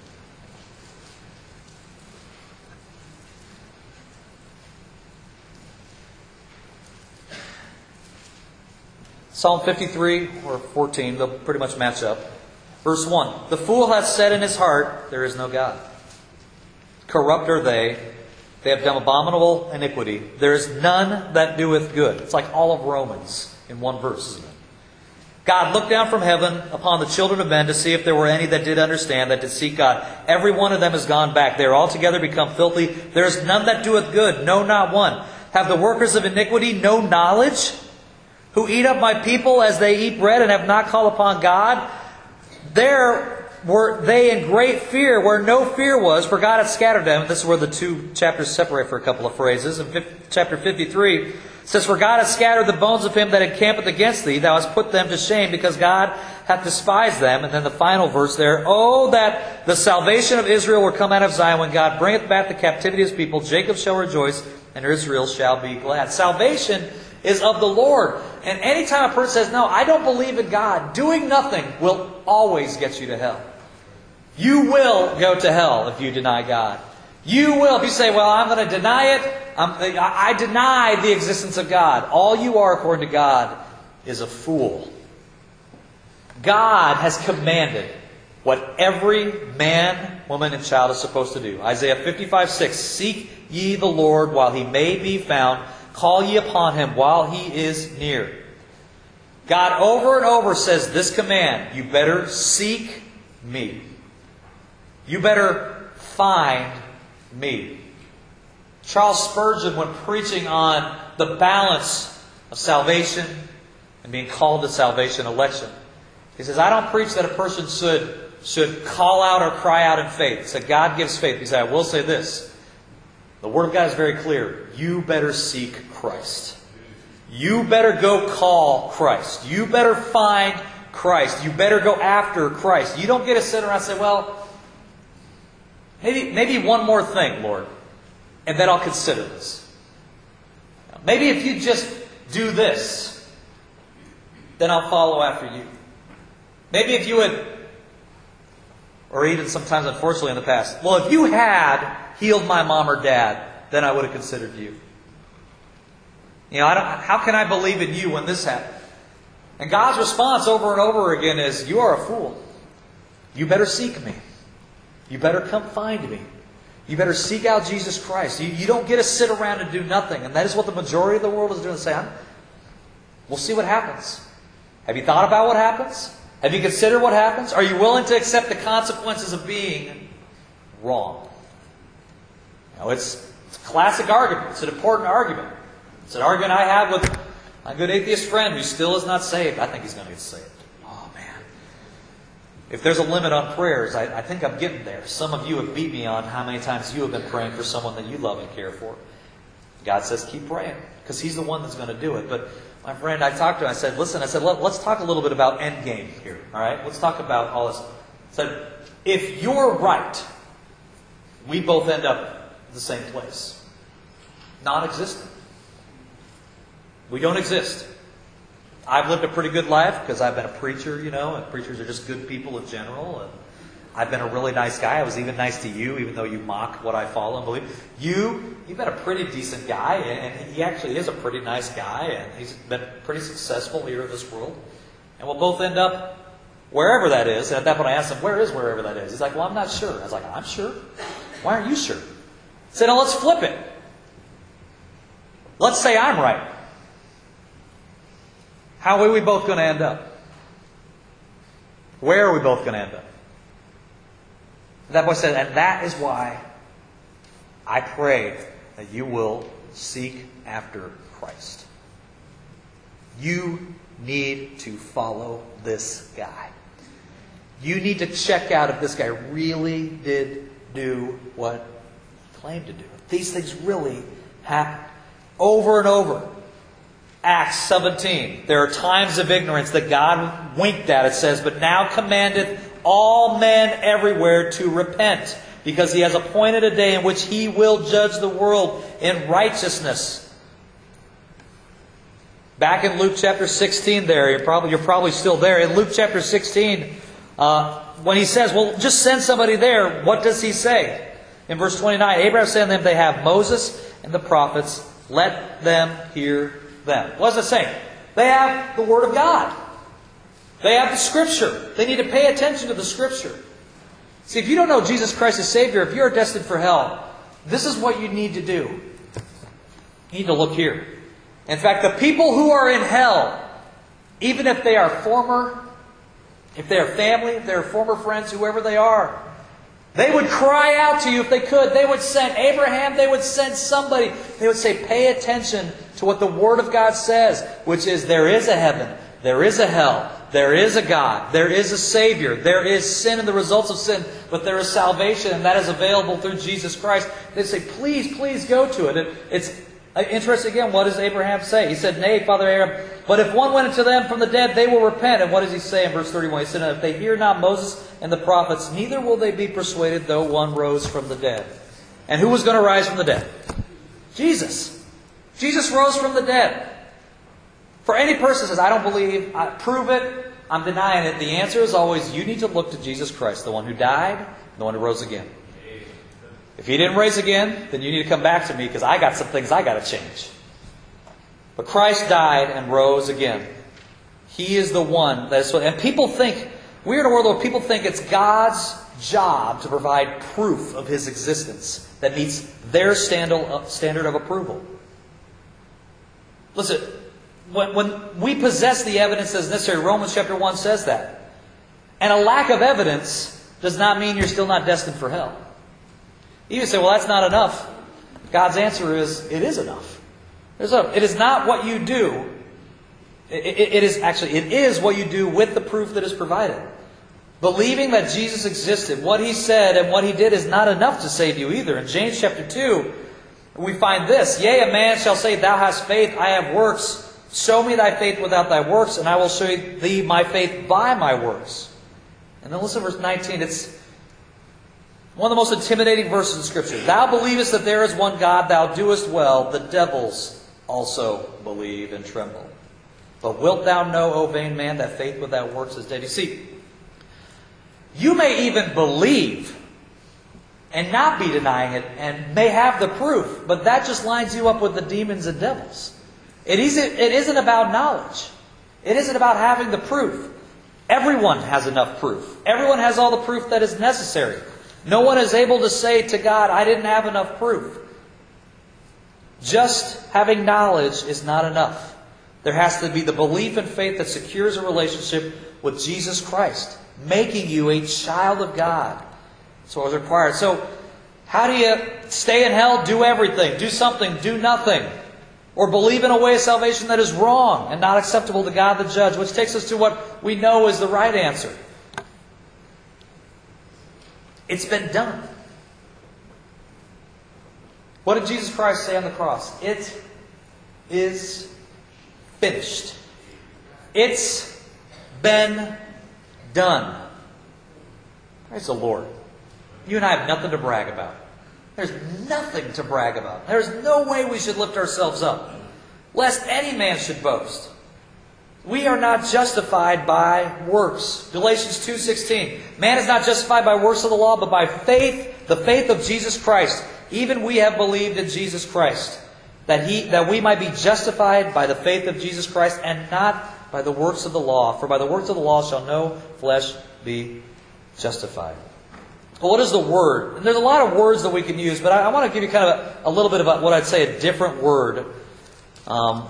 Psalm fifty-three or fourteen, they'll pretty much match up. Verse one, the fool hath said in his heart, there is no God. Corrupt are they They have done abominable iniquity. There is none that doeth good. It's like all of Romans in one verse, isn't it? God looked down from heaven upon the children of men to see if there were any that did understand, that did seek God. Every one of them is gone back. They are altogether become filthy. There is none that doeth good, no, not one. Have the workers of iniquity no knowledge? Who eat up my people as they eat bread and have not called upon God? There were they in great fear where no fear was, for God had scattered them. This is where the two chapters separate for a couple of phrases. In chapter fifty-three, it says, For God hath scattered the bones of him that encampeth against thee. Thou hast put them to shame, because God hath despised them. And then the final verse there, Oh, that the salvation of Israel were come out of Zion. When God bringeth back the captivity of his people, Jacob shall rejoice, and Israel shall be glad. Salvation is of the Lord. And anytime a person says, no, I don't believe in God, doing nothing will always get you to hell. You will go to hell if you deny God. You will. If you say, well, I'm going to deny it. I'm, I deny the existence of God. All you are, according to God, is a fool. God has commanded what every man, woman, and child is supposed to do. Isaiah fifty-five six, Seek ye the Lord while he may be found. Call ye upon him while he is near. God over and over says this command. You better seek me. You better find me. Charles Spurgeon, when preaching on the balance of salvation and being called to salvation election, he says, I don't preach that a person should, should call out or cry out in faith. He said, God gives faith. He said, I will say this. The Word of God is very clear. You better seek Christ. You better go call Christ. You better find Christ. You better go after Christ. You don't get to sit around and say, well, maybe, maybe one more thing, Lord, and then I'll consider this. Maybe if you just do this, then I'll follow after you. Maybe if you would, or even sometimes unfortunately in the past, well, if you had healed my mom or dad, then I would have considered you. You know, I don't, how can I believe in you when this happened? And God's response over and over again is, you are a fool. You better seek me. You better come find me. You better seek out Jesus Christ. You, you don't get to sit around and do nothing. And that is what the majority of the world is doing. Say, we'll see what happens. Have you thought about what happens? Have you considered what happens? Are you willing to accept the consequences of being wrong? Now, it's, it's a classic argument. It's an important argument. It's an argument I have with my good atheist friend who still is not saved. I think he's going to get saved. Oh, man. If there's a limit on prayers, I, I think I'm getting there. Some of you have beat me on how many times you have been praying for someone that you love and care for. God says, keep praying, because He's the one that's going to do it. But my friend, I talked to him, I said, listen, I said, Let, let's talk a little bit about endgame here. All right? Let's talk about all this. I said, if you're right, we both end up at the same place. Non-existent. We don't exist. I've lived a pretty good life because I've been a preacher, you know, and preachers are just good people in general. And I've been a really nice guy. I was even nice to you, even though you mock what I follow and believe. You, you've been a pretty decent guy, and he actually is a pretty nice guy, and he's been pretty successful here in this world. And we'll both end up wherever that is. And at that point I asked him, where is wherever that is? He's like, well, I'm not sure. I was like, I'm sure. Why aren't you sure? I said, now let's flip it. Let's say I'm right. How are we both going to end up? Where are we both going to end up? That boy said, and that is why I pray that you will seek after Christ. You need to follow this guy. You need to check out if this guy really did do what he claimed to do. These things really happen over and over. Acts seventeen. There are times of ignorance that God winked at. It says, but now commandeth all men everywhere to repent, because He has appointed a day in which He will judge the world in righteousness. Back in Luke chapter sixteen there, you're probably, you're probably still there. In Luke chapter sixteen, uh, when He says, well, just send somebody there, what does He say? In verse twenty-nine, Abraham said to them, they have Moses and the prophets, let them hear them. What does it say? They have the Word of God. They have the Scripture. They need to pay attention to the Scripture. See, if you don't know Jesus Christ as Savior, if you're destined for hell, this is what you need to do. You need to look here. In fact, the people who are in hell, even if they are former, if they are family, if they are former friends, whoever they are, they would cry out to you if they could. They would send Abraham, they would send somebody. They would say, pay attention to what the Word of God says, which is there is a heaven, there is a hell, there is a God, there is a Savior, there is sin and the results of sin, but there is salvation, and that is available through Jesus Christ. They say, please, please go to it. it it's interesting again, what does Abraham say? He said, nay, Father Abraham, but if one went into them from the dead, they will repent. And what does he say in verse thirty-one? He said, if they hear not Moses and the prophets, neither will they be persuaded, though one rose from the dead. And who was going to rise from the dead? Jesus. Jesus rose from the dead. For any person who says, I don't believe, I prove it, I'm denying it, the answer is always, you need to look to Jesus Christ, the one who died, the one who rose again. If He didn't raise again, then you need to come back to me, because I got some things I got to change. But Christ died and rose again. He is the one that is... And people think, we're in a world where people think it's God's job to provide proof of His existence that meets their standard of approval. Listen, when, when we possess the evidence as necessary, Romans chapter one says that. And a lack of evidence does not mean you're still not destined for hell. You say, well, that's not enough. God's answer is, it is enough. There's a, it is not what you do. It, it, it is actually, it is what you do with the proof that is provided. Believing that Jesus existed, what He said and what He did is not enough to save you either. In James chapter two, we find this, yea, a man shall say, thou hast faith, I have works. Show me thy faith without thy works, and I will show thee my faith by my works. And then listen to verse nineteen. It's one of the most intimidating verses in Scripture. Thou believest that there is one God, thou doest well. The devils also believe and tremble. But wilt thou know, O vain man, that faith without works is dead? You see, you may even believe and not be denying it and may have the proof, but that just lines you up with the demons and devils. It isn't, it isn't about knowledge. It isn't about having the proof. Everyone has enough proof. Everyone has all the proof that is necessary. No one is able to say to God, I didn't have enough proof. Just having knowledge is not enough. There has to be the belief and faith that secures a relationship with Jesus Christ, making you a child of God. That's what is required. So, how do you stay in hell? Do everything. Do something. Do nothing. Or believe in a way of salvation that is wrong and not acceptable to God the judge, which takes us to what we know is the right answer. It's been done. What did Jesus Christ say on the cross? It is finished. It's been done. Praise the Lord. You and I have nothing to brag about. There's nothing to brag about. There's no way we should lift ourselves up, lest any man should boast. We are not justified by works. Galatians two sixteen. Man is not justified by works of the law, but by faith, the faith of Jesus Christ. Even we have believed in Jesus Christ, that he that we might be justified by the faith of Jesus Christ, and not by the works of the law. For by the works of the law shall no flesh be justified. Well, what is the word? And there's a lot of words that we can use, but I, I want to give you kind of a, a little bit about what I'd say a different word. Um,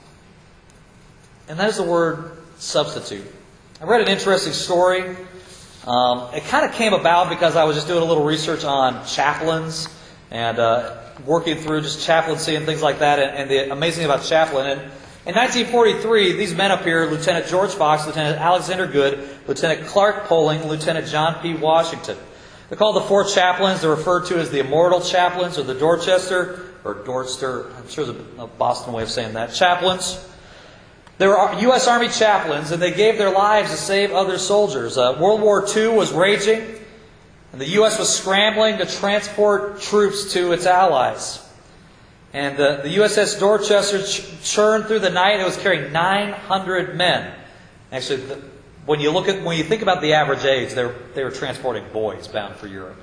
and that is the word substitute. I read an interesting story. Um, it kind of came about because I was just doing a little research on chaplains and uh, working through just chaplaincy and things like that, and, and the amazing about chaplain. And in nineteen forty-three, these men up here, Lieutenant George Fox, Lieutenant Alexander Good, Lieutenant Clark Poling, Lieutenant John P. Washington. They're called the four chaplains. They're referred to as the immortal chaplains, or the Dorchester, or Dorchester, I'm sure there's a Boston way of saying that, chaplains. They were U S Army chaplains, and they gave their lives to save other soldiers. Uh, World War Two was raging, and the U S was scrambling to transport troops to its allies. And uh, the U S S Dorchester ch- churned through the night. It was carrying nine hundred men. Actually, the, when you look at when you think about the average age, they were, they were transporting boys bound for Europe.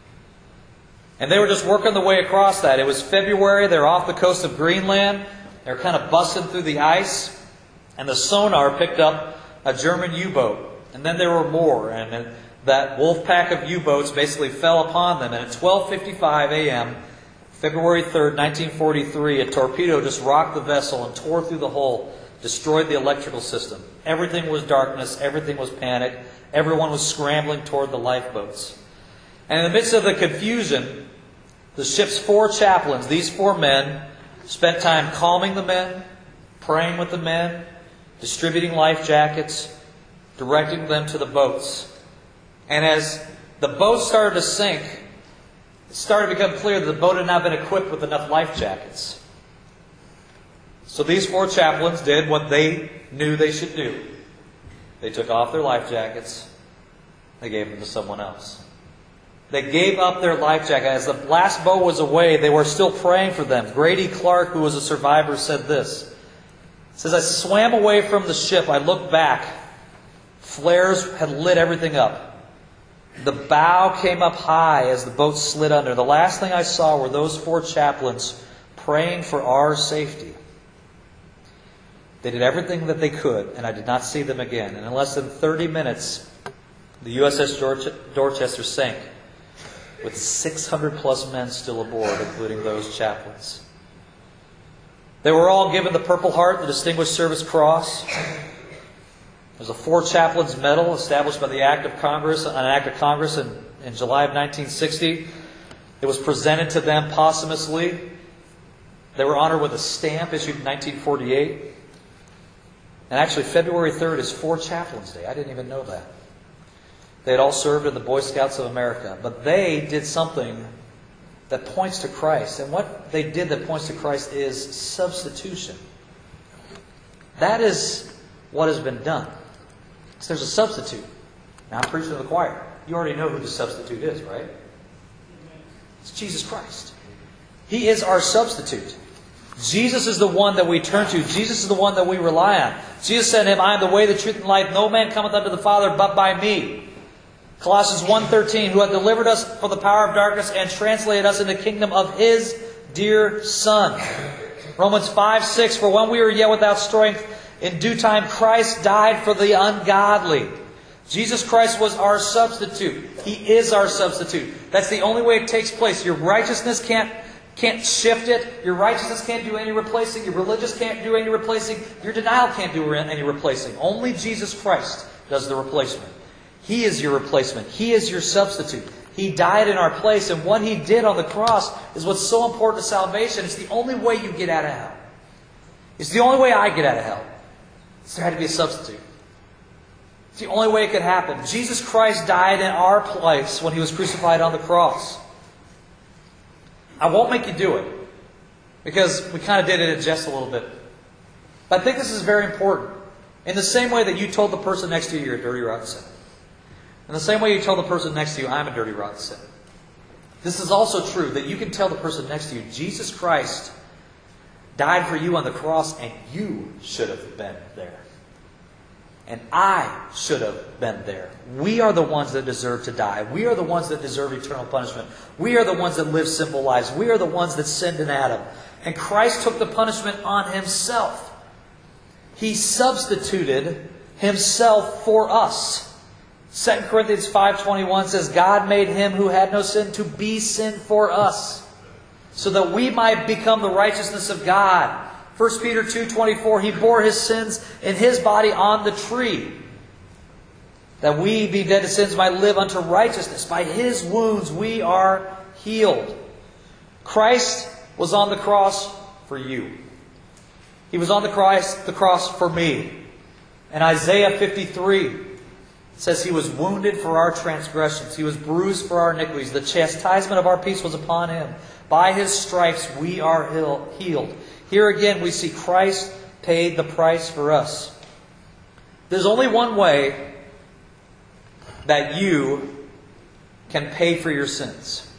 And they were just working their way across that. It was February. They were off the coast of Greenland. They were kind of busting through the ice. And the sonar picked up a German U-boat. And then there were more. And that wolf pack of U-boats basically fell upon them. And at twelve fifty-five a.m., February third, nineteen forty-three, a torpedo just rocked the vessel and tore through the hull, destroyed the electrical system. Everything was darkness. Everything was panic. Everyone was scrambling toward the lifeboats. And in the midst of the confusion, the ship's four chaplains, these four men, spent time calming the men, praying with the men, distributing life jackets, directing them to the boats. And as the boat started to sink, it started to become clear that the boat had not been equipped with enough life jackets. So these four chaplains did what they knew they should do. They took off their life jackets. They gave them to someone else. They gave up their life jacket. As the last boat was away, they were still praying for them. Grady Clark, who was a survivor, said this. He says, I swam away from the ship. I looked back. Flares had lit everything up. The bow came up high as the boat slid under. The last thing I saw were those four chaplains praying for our safety. They did everything that they could, and I did not see them again. And in less than thirty minutes, the U S S Dorchester sank, with six hundred plus men still aboard, including those chaplains. They were all given the Purple Heart, the Distinguished Service Cross. There's a four chaplains medal established by the Act of Congress, an Act of Congress in, in July of nineteen sixty. It was presented to them posthumously. They were honored with a stamp issued in nineteen forty-eight. And actually, February third is Four Chaplains Day. I didn't even know that. They had all served in the Boy Scouts of America. But they did something that points to Christ. And what they did that points to Christ is substitution. That is what has been done. So there's a substitute. Now I'm preaching to the choir. You already know who the substitute is, right? It's Jesus Christ. He is our substitute. Jesus is the one that we turn to. Jesus is the one that we rely on. Jesus said to him, I am the way, the truth, and life. No man cometh unto the Father but by me. Colossians one thirteen, who hath delivered us from the power of darkness and translated us into the kingdom of His dear Son. Romans five six, for when we were yet without strength, in due time Christ died for the ungodly. Jesus Christ was our substitute. He is our substitute. That's the only way it takes place. Your righteousness can't Can't shift it. Your righteousness can't do any replacing. Your religious can't do any replacing. Your denial can't do any replacing. Only Jesus Christ does the replacement. He is your replacement. He is your substitute. He died in our place, and what He did on the cross is what's so important to salvation. It's the only way you get out of hell. It's the only way I get out of hell. There had to be a substitute. It's the only way it could happen. Jesus Christ died in our place when He was crucified on the cross. I won't make you do it, because we kind of did it in jest a little bit. But I think this is very important. In the same way that you told the person next to you, you're a dirty, rotten sinner. In the same way you told the person next to you, I'm a dirty, rotten sinner. This is also true, that you can tell the person next to you, Jesus Christ died for you on the cross, and you should have been there. And I should have been there. We are the ones that deserve to die. We are the ones that deserve eternal punishment. We are the ones that live simple lives. We are the ones that sinned in Adam. And Christ took the punishment on Himself. He substituted Himself for us. Second Corinthians five twenty-one says, God made Him who had no sin to be sin for us, so that we might become the righteousness of God. First Peter two twenty-four, He bore His sins in His body on the tree, that we, being dead to sins, might live unto righteousness. By His wounds we are healed. Christ was on the cross for you. He was on the cross, the cross for me. And Isaiah fifty-three says He was wounded for our transgressions. He was bruised for our iniquities. The chastisement of our peace was upon Him. By His stripes we are healed. Here again we see Christ paid the price for us. There's only one way that you can pay for your sins.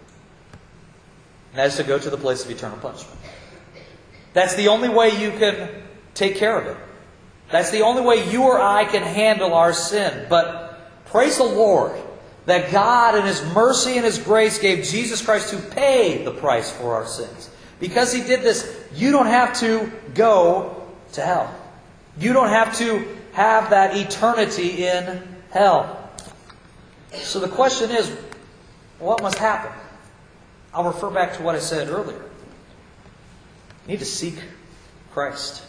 And that is to go to the place of eternal punishment. That's the only way you can take care of it. That's the only way you or I can handle our sin. But praise the Lord that God in His mercy and His grace gave Jesus Christ to pay the price for our sins. Because He did this, you don't have to go to hell. You don't have to have that eternity in hell. So the question is, what must happen? I'll refer back to what I said earlier. You need to seek Christ.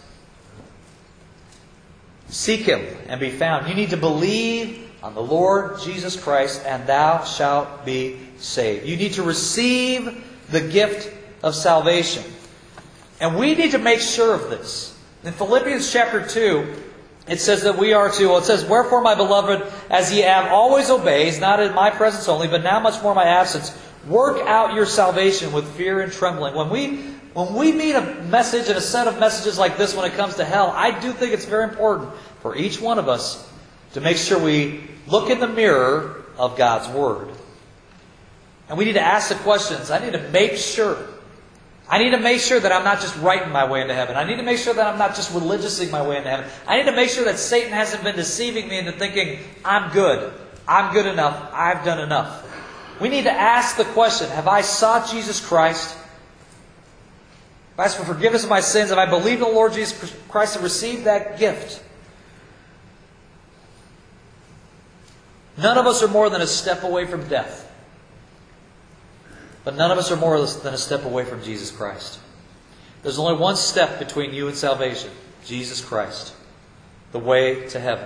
Seek Him and be found. You need to believe on the Lord Jesus Christ, and thou shalt be saved. You need to receive the gift of salvation. And we need to make sure of this. In Philippians chapter two, it says that we are to, well, it says, wherefore, my beloved, as ye have always obeyed, not in my presence only, but now much more in my absence, work out your salvation with fear and trembling. When we when we meet a message and a set of messages like this when it comes to hell, I do think it's very important for each one of us to make sure we look in the mirror of God's Word. And we need to ask the questions. I need to make sure. I need to make sure that I'm not just writing my way into heaven. I need to make sure that I'm not just religiousing my way into heaven. I need to make sure that Satan hasn't been deceiving me into thinking, I'm good. I'm good enough. I've done enough. We need to ask the question, have I sought Jesus Christ? Have I asked for forgiveness of my sins? Have I believed in the Lord Jesus Christ and received that gift? None of us are more than a step away from death. But none of us are more than a step away from Jesus Christ. There's only one step between you and salvation. Jesus Christ. The way to heaven.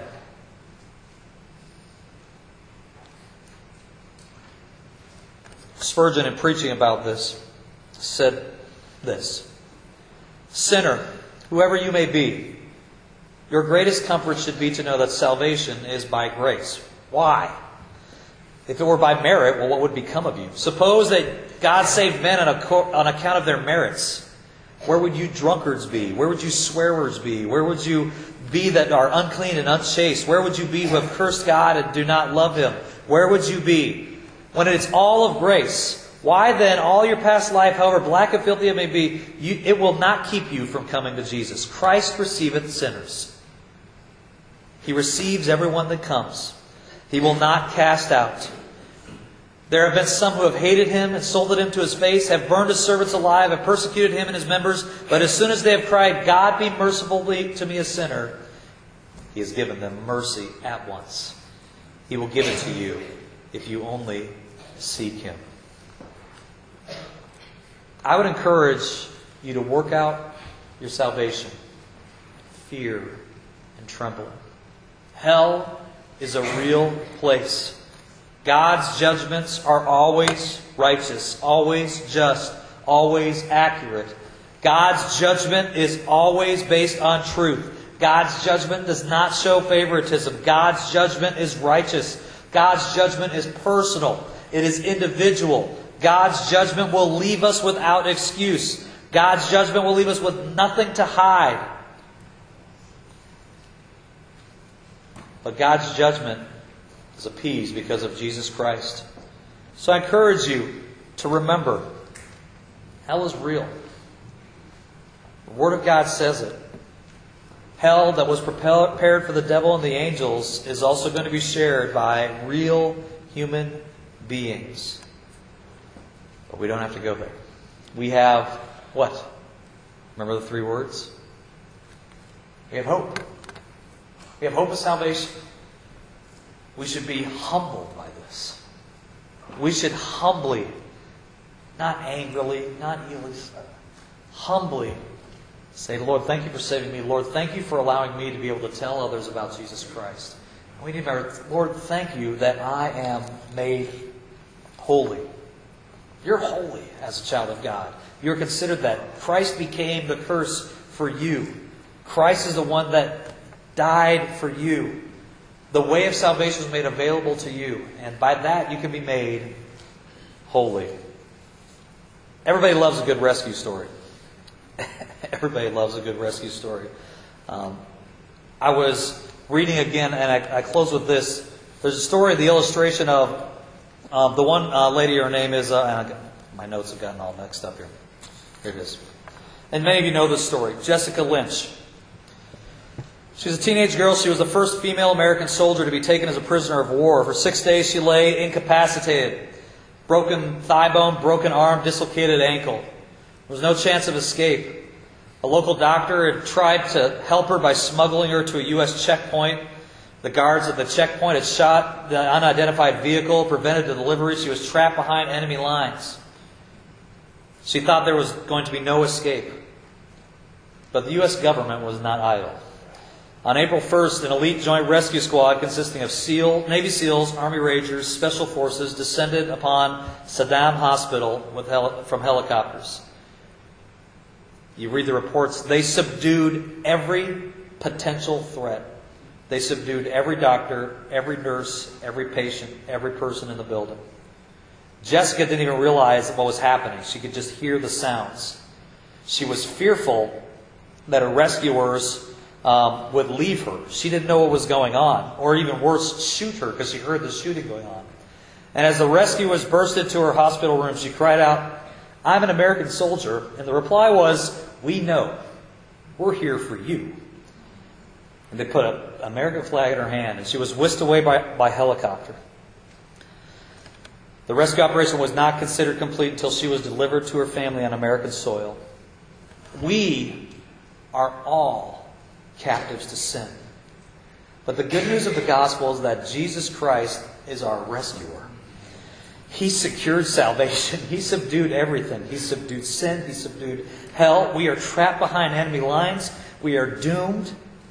Spurgeon, in preaching about this, said this. Sinner, whoever you may be, your greatest comfort should be to know that salvation is by grace. Why? If it were by merit, well, what would become of you? Suppose that God saved men on, a, on account of their merits. Where would you drunkards be? Where would you swearers be? Where would you be that are unclean and unchaste? Where would you be who have cursed God and do not love Him? Where would you be? When it's all of grace, why then all your past life, however black and filthy it may be, you, it will not keep you from coming to Jesus. Christ receiveth sinners. He receives everyone that comes. He will not cast out. There have been some who have hated Him, insulted Him to His face, have burned His servants alive, have persecuted Him and His members. But as soon as they have cried, God be merciful to me a sinner, He has given them mercy at once. He will give it to you if you only seek Him. I would encourage you to work out your salvation. Fear and trembling. Hell is a real place. God's judgments are always righteous, always just, always accurate. God's judgment is always based on truth. God's judgment does not show favoritism. God's judgment is righteous. God's judgment is personal. It is individual. God's judgment will leave us without excuse. God's judgment will leave us with nothing to hide. But God's judgment is appeased because of Jesus Christ. So I encourage you to remember, hell is real. The Word of God says it. Hell that was prepared for the devil and the angels is also going to be shared by real human beings. But we don't have to go there. We have what? Remember the three words? We have hope. We have hope of salvation. We should be humbled by this. We should humbly, not angrily, not evilly, humbly say, Lord, thank you for saving me. Lord, thank you for allowing me to be able to tell others about Jesus Christ. And we need to remember, Lord, thank you that I am made holy. You're holy as a child of God. You're considered that. Christ became the curse for you. Christ is the one that died for you. The way of salvation was made available to you. And by that you can be made holy. Everybody loves a good rescue story. Everybody loves a good rescue story. Um, I was reading again, and I, I close with this. There's a story, the illustration of um, the one uh, lady, her name is, uh, and I got, my notes have gotten all mixed up here. Here it is. And many of you know this story. Jessica Lynch. She was a teenage girl. She was the first female American soldier to be taken as a prisoner of war. For six days she lay incapacitated. Broken thigh bone, broken arm, dislocated ankle. There was no chance of escape. A local doctor had tried to help her by smuggling her to a U S checkpoint. The guards at the checkpoint had shot the unidentified vehicle, prevented the delivery. She was trapped behind enemy lines. She thought there was going to be no escape. But the U S government was not idle. On April first, an elite joint rescue squad consisting of SEAL, Navy SEALs, Army Rangers, Special Forces descended upon Saddam Hospital with heli- from helicopters. You read the reports. They subdued every potential threat. They subdued every doctor, every nurse, every patient, every person in the building. Jessica didn't even realize what was happening. She could just hear the sounds. She was fearful that her rescuers um, would leave her. She didn't know what was going on, or even worse, shoot her because she heard the shooting going on. And as the rescuers burst into her hospital room, she cried out, "I'm an American soldier." And the reply was, "We know. We're here for you." And they put an American flag in her hand, and she was whisked away by, by helicopter. The rescue operation was not considered complete until she was delivered to her family on American soil. We are all captives to sin. But the good news of the gospel is that Jesus Christ is our rescuer. He secured salvation. He subdued everything. He subdued sin. He subdued hell. We are trapped behind enemy lines. We are doomed.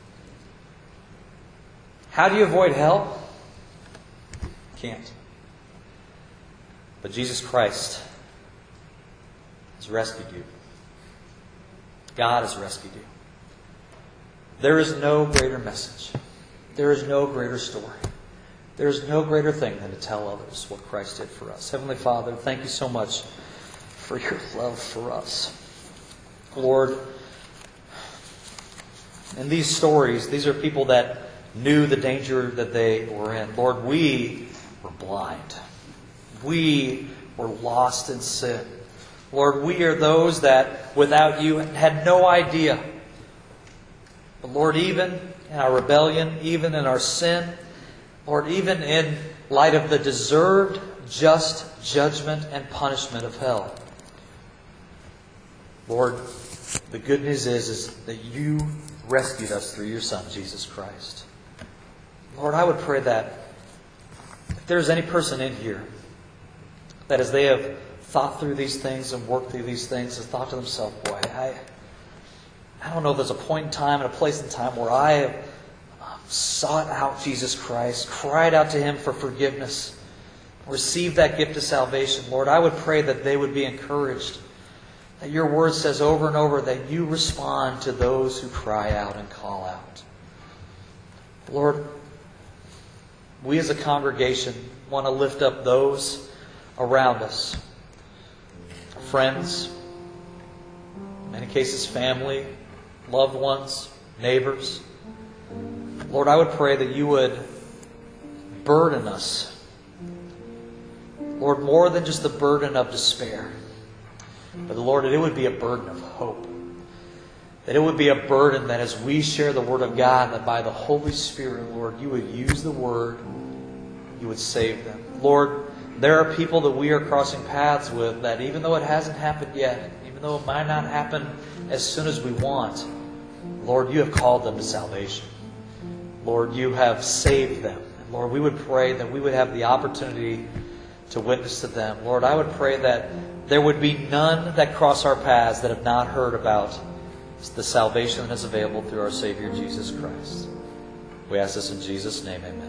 How do you avoid hell? Can't. But Jesus Christ has rescued you. God has rescued you. There is no greater message. There is no greater story. There is no greater thing than to tell others what Christ did for us. Heavenly Father, thank you so much for your love for us. Lord, in these stories, these are people that knew the danger that they were in. Lord, we were blind. We were lost in sin. Lord, we are those that without you had no idea. But Lord, even in our rebellion, even in our sin, Lord, even in light of the deserved just judgment and punishment of hell, Lord, the good news is, is that you rescued us through your Son, Jesus Christ. Lord, I would pray that if there's any person in here that as they have thought through these things and worked through these things has thought to themselves, boy, I, I don't know if there's a point in time and a place in time where I have sought out Jesus Christ, cried out to Him for forgiveness, received that gift of salvation. Lord, I would pray that they would be encouraged. That your word says over and over that you respond to those who cry out and call out. Lord, we as a congregation want to lift up those around us. Friends, in many cases family, loved ones, neighbors. Lord, I would pray that you would burden us. Lord, more than just the burden of despair. But Lord, that it would be a burden of hope. That it would be a burden that as we share the Word of God, that by the Holy Spirit, Lord, you would use the Word, you would save them. Lord, there are people that we are crossing paths with that even though it hasn't happened yet, even though it might not happen as soon as we want, Lord, you have called them to salvation. Lord, you have saved them. And Lord, we would pray that we would have the opportunity to witness to them. Lord, I would pray that there would be none that cross our paths that have not heard about the salvation that is available through our Savior Jesus Christ. We ask this in Jesus' name, amen.